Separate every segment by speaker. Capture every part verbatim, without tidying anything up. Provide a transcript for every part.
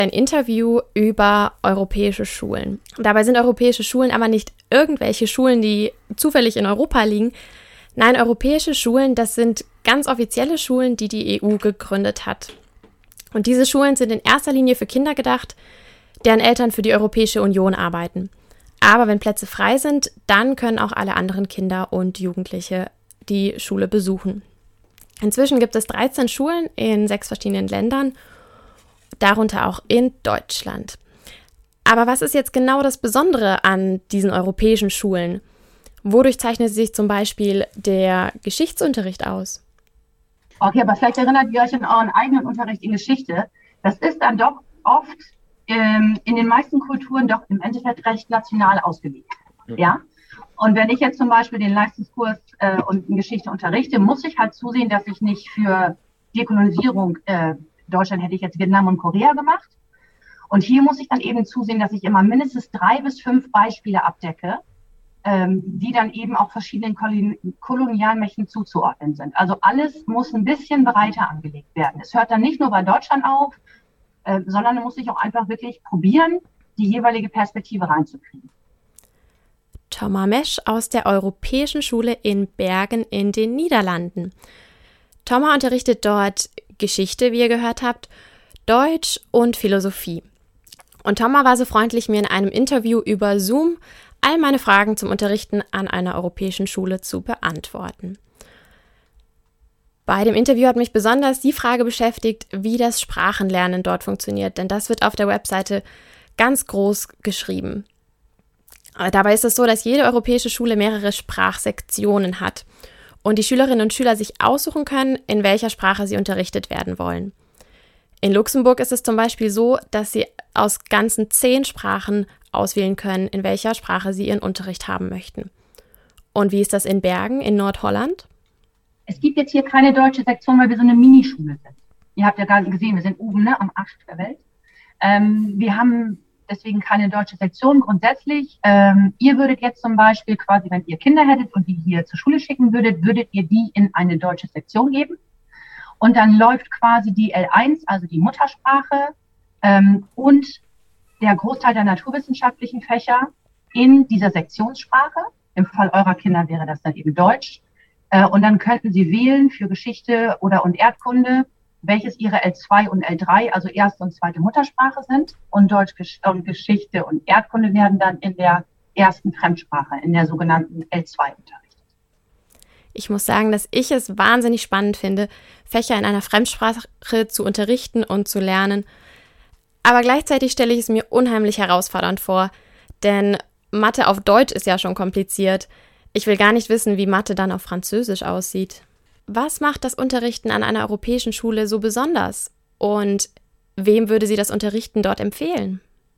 Speaker 1: ein Interview über europäische Schulen. Dabei sind europäische Schulen aber nicht irgendwelche Schulen, die zufällig in Europa liegen. Nein, europäische Schulen, das sind ganz offizielle Schulen, die die E U gegründet hat. Und diese Schulen sind in erster Linie für Kinder gedacht, deren Eltern für die Europäische Union arbeiten. Aber wenn Plätze frei sind, dann können auch alle anderen Kinder und Jugendliche die Schule besuchen. Inzwischen gibt es dreizehn Schulen in sechs verschiedenen Ländern, darunter auch in Deutschland. Aber was ist jetzt genau das Besondere an diesen europäischen Schulen? Wodurch zeichnet sich zum Beispiel der Geschichtsunterricht aus?
Speaker 2: Okay, aber vielleicht erinnert ihr euch an euren eigenen Unterricht in Geschichte. Das ist dann doch oft ähm, in den meisten Kulturen doch im Endeffekt recht national ausgelegt. Ja? ja? Und wenn ich jetzt zum Beispiel den Leistungskurs äh, und in Geschichte unterrichte, muss ich halt zusehen, dass ich nicht für Dekolonisierung, äh, Deutschland hätte ich jetzt Vietnam und Korea gemacht. Und hier muss ich dann eben zusehen, dass ich immer mindestens drei bis fünf Beispiele abdecke, ähm, die dann eben auch verschiedenen Kolon- Kolonialmächten zuzuordnen sind. Also alles muss ein bisschen breiter angelegt werden. Es hört dann nicht nur bei Deutschland auf, äh, sondern muss ich auch einfach wirklich probieren, die jeweilige Perspektive reinzukriegen.
Speaker 1: Thomas Mesch aus der Europäischen Schule in Bergen in den Niederlanden. Thomas unterrichtet dort Geschichte, wie ihr gehört habt, Deutsch und Philosophie. Und Thomas war so freundlich, mir in einem Interview über Zoom all meine Fragen zum Unterrichten an einer europäischen Schule zu beantworten. Bei dem Interview hat mich besonders die Frage beschäftigt, wie das Sprachenlernen dort funktioniert, denn das wird auf der Webseite ganz groß geschrieben. Dabei ist es so, dass jede europäische Schule mehrere Sprachsektionen hat und die Schülerinnen und Schüler sich aussuchen können, in welcher Sprache sie unterrichtet werden wollen. In Luxemburg ist es zum Beispiel so, dass sie aus ganzen zehn Sprachen auswählen können, in welcher Sprache sie ihren Unterricht haben möchten. Und wie ist das in Bergen in Nordholland?
Speaker 2: Es gibt jetzt hier keine deutsche Sektion, weil wir so eine Minischule sind. Ihr habt ja gerade gesehen, wir sind oben, ne, am Arsch der Welt. Ähm, wir haben deswegen keine deutsche Sektion grundsätzlich. Ähm, ihr würdet jetzt zum Beispiel quasi, wenn ihr Kinder hättet und die hier zur Schule schicken würdet, würdet ihr die in eine deutsche Sektion geben. Und dann läuft quasi die L eins, also die Muttersprache, ähm, und der Großteil der naturwissenschaftlichen Fächer in dieser Sektionssprache. Im Fall eurer Kinder wäre das dann eben Deutsch. Äh, und dann könnten sie wählen für Geschichte oder und Erdkunde, welches ihre L zwei und L drei, also erste und zweite Muttersprache sind. Und Deutsch und Geschichte und Erdkunde werden dann in der ersten Fremdsprache, in der sogenannten L zwei unterrichtet.
Speaker 1: Ich muss sagen, dass ich es wahnsinnig spannend finde, Fächer in einer Fremdsprache zu unterrichten und zu lernen. Aber gleichzeitig stelle ich es mir unheimlich herausfordernd vor, denn Mathe auf Deutsch ist ja schon kompliziert. Ich will gar nicht wissen, wie Mathe dann auf Französisch aussieht. Was macht das Unterrichten an einer europäischen Schule so besonders? Und wem würde sie das Unterrichten dort empfehlen?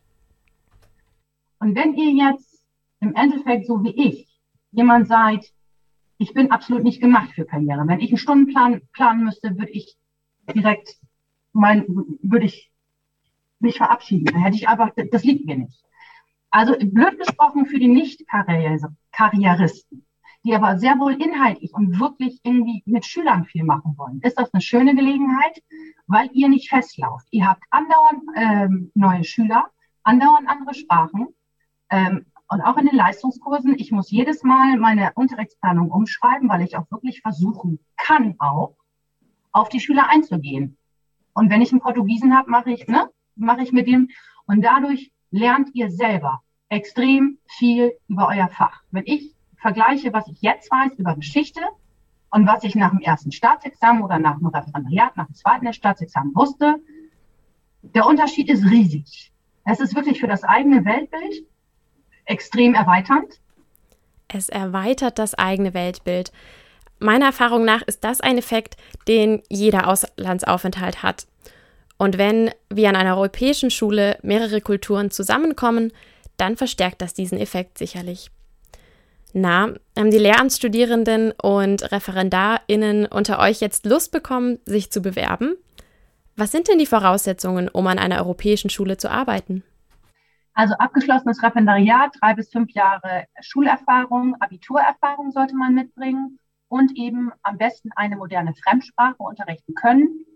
Speaker 2: Und wenn ihr jetzt im Endeffekt so wie ich jemand seid, ich bin absolut nicht gemacht für Karriere. Wenn ich einen Stundenplan planen müsste, würde ich direkt mein, würde ich mich verabschieden. Dann hätte ich einfach, das liegt mir nicht. Also blöd gesprochen für die Nicht-Karrieristen, die aber sehr wohl inhaltlich und wirklich irgendwie mit Schülern viel machen wollen, ist das eine schöne Gelegenheit, weil ihr nicht festlauft. Ihr habt andauernd ähm, neue Schüler, andauernd andere Sprachen, ähm, und auch in den Leistungskursen. Ich muss jedes Mal meine Unterrichtsplanung umschreiben, weil ich auch wirklich versuchen kann, auch auf die Schüler einzugehen. Und wenn ich einen Portugiesen habe, mache ich, ne, mache ich mit dem. Und dadurch lernt ihr selber extrem viel über euer Fach. Wenn ich vergleiche, was ich jetzt weiß über Geschichte und was ich nach dem ersten Staatsexamen oder nach dem Referendariat, nach dem zweiten Staatsexamen wusste, der Unterschied ist riesig. Es ist wirklich für das eigene Weltbild extrem erweiternd.
Speaker 1: Es erweitert das eigene Weltbild. Meiner Erfahrung nach ist das ein Effekt, den jeder Auslandsaufenthalt hat. Und wenn wie an einer europäischen Schule mehrere Kulturen zusammenkommen, dann verstärkt das diesen Effekt sicherlich. Na, haben die Lehramtsstudierenden und ReferendarInnen unter euch jetzt Lust bekommen, sich zu bewerben? Was sind denn die Voraussetzungen, um an einer europäischen Schule zu arbeiten?
Speaker 2: Also abgeschlossenes Referendariat, drei bis fünf Jahre Schulerfahrung, Abiturerfahrung sollte man mitbringen und eben am besten eine moderne Fremdsprache unterrichten können.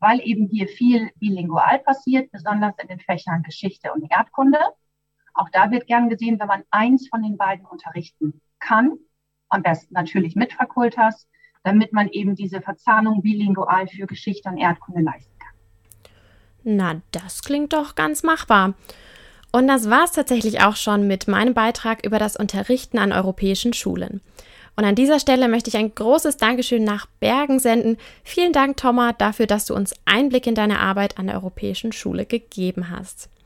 Speaker 2: weil eben hier viel bilingual passiert, besonders in den Fächern Geschichte und Erdkunde. Auch da wird gern gesehen, wenn man eins von den beiden unterrichten kann, am besten natürlich mit Fakultas, damit man eben diese Verzahnung bilingual für Geschichte und Erdkunde leisten kann.
Speaker 1: Na, das klingt doch ganz machbar. Und das war es tatsächlich auch schon mit meinem Beitrag über das Unterrichten an europäischen Schulen. Und an dieser Stelle möchte ich ein großes Dankeschön nach Bergen senden. Vielen Dank, Thomas, dafür, dass du uns Einblick in deine Arbeit an der europäischen Schule gegeben hast.